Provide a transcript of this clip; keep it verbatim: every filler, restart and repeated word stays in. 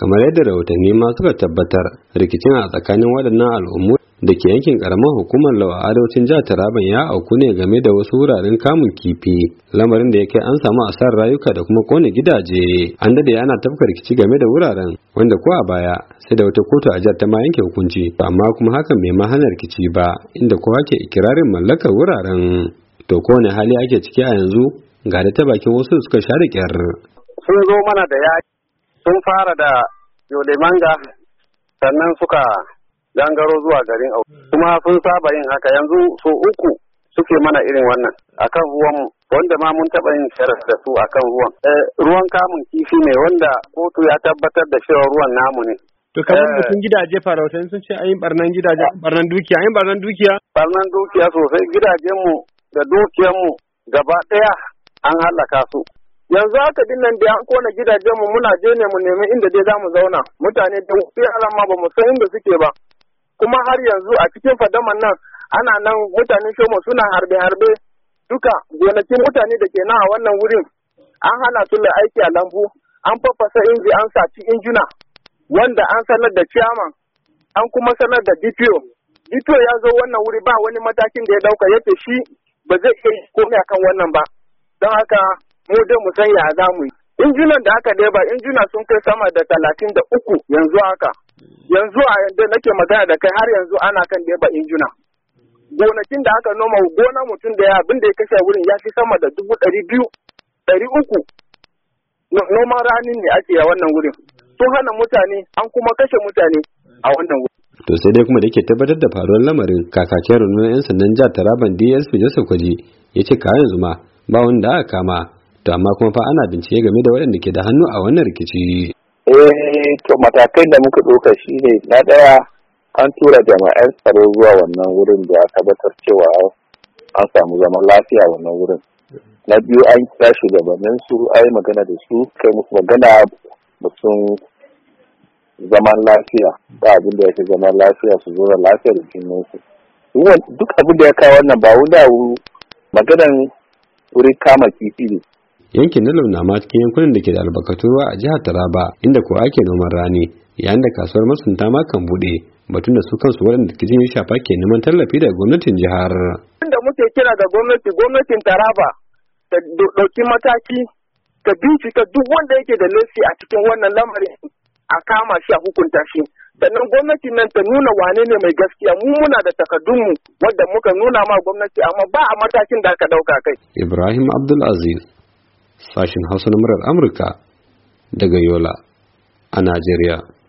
kamar yadda rahotanni ma suka tabbatar rikicin a tsakanin waɗannan al'ummu da ke yankin karamar hukumar Lawa arewacin jihar Taraban ya auku ne game da wasu wuraren kamun kifi, lamarin da ya kai an samu asarar rayuka da kuma kone gidaje. An dade ana tafka rikici game da wuraren wanda ko a baya sai da wata kotu a jihar ta ma yanke hukunci, amma kuma hakan bai ma hana rikici ba, inda kowa ke ikirarin mallakar wuraren. To kowane hali ake ciki a yanzu ga da ta bakin wasu suka share kyar. Sun zo mana da yaki, sun fara da Yole Manga, sannan suka gangaro zuwa garin Au. Kuma sun saba yin haka, yanzu so uku suke mana irin wannan akan ruwan, wanda ma mun taɓa yin sharar da su akan ruwan. Eh, ruwan kamun kifi ne wanda kotu ya tabbatar da cewa ruwan namu ne. To kamar mutum gidaje farautan sun ce ayin barnan gidaje, barnan dukiya, ayin barnan dukiya? Barnan dukiya sosai, gidajenmu da dukiyanmu gaba ɗaya an hallaka su. Yanzu haka din nan da an kona gidajenmu muna je ne mu nemi inda dai za mu zauna. Mutane da yaran ma ba mu san inda suke ba. Kuma har yanzu a cikin fadaman nan ana nan mutanen shomo suna harbe-harbe duka gonakin mutane da ke nan a wannan wurin an hana su da aiki a lambu, an fafasa inji, an saci injuna wanda an sanar da ciyaman, an kuma sanar da D P O. D P O ya zo wannan wuri ba wani matakin da ya dauka, yace shi ba zai iya komai akan wannan ba. Don haka mu dai mu san ya za mu yi. Injunan da aka ɗeba injuna sun kai sama da talatin da uku yanzu haka. Yanzu a yanda nake magana da kai har yanzu ana kan ɗeba injuna. Gonakin da aka noma gona mutum da ya abin da ya kashe wurin ya fi sama da dubu ɗari biyu, ɗari uku. Noman rani ne ake a wannan wurin. Sun hana mutane an kuma kashe mutane a wannan wurin. To sai dai kuma da yake tabbatar da faruwar lamarin, kakakin rundunar 'yan sandan jihar Taraban D S P Joseph Kwaji ya ce kayan yanzu ma ba wanda aka kama, to amma kuma fa ana bincike game da waɗanda ke da hannu a wannan rikici. Eh, to matakai da muka ɗauka shi ne na ɗaya an tura jama'an tsaro zuwa wannan wurin da ya tabbatar cewa an samu zaman lafiya wannan wurin. Na biyu an kira shugabannin su ai magana da su kai musu magana mutum zaman lafiya, ba abin da ya fi zaman lafiya su zo da lafiyar jininsu. Duk abin da ya kawo wannan ba wanda maganan wurin kama kifi ne. Yankin Nalau na ma cikin yankunan da ke da albarkatun ruwa a jihar Taraba, inda ko ake noman rani, yayin da kasuwar masunta ma kan buɗe, batun da su kansu waɗanda ke ya shafa ke neman tallafi daga gwamnatin jihar. Inda muke kira ga gwamnati, gwamnatin Taraba ta ɗauki mataki, ta bincika duk wanda yake da laifi a cikin wannan lamarin a kama shi a hukunta shi. Sannan gwamnati nan ta nuna wane ne mai gaskiya. Mu muna da takardunmu wadda muka nuna ma gwamnati, amma ba a matakin da aka ɗauka kai. Ibrahim Abdulaziz, sashin Hausa na murar Amurka daga Yola a Najeriya.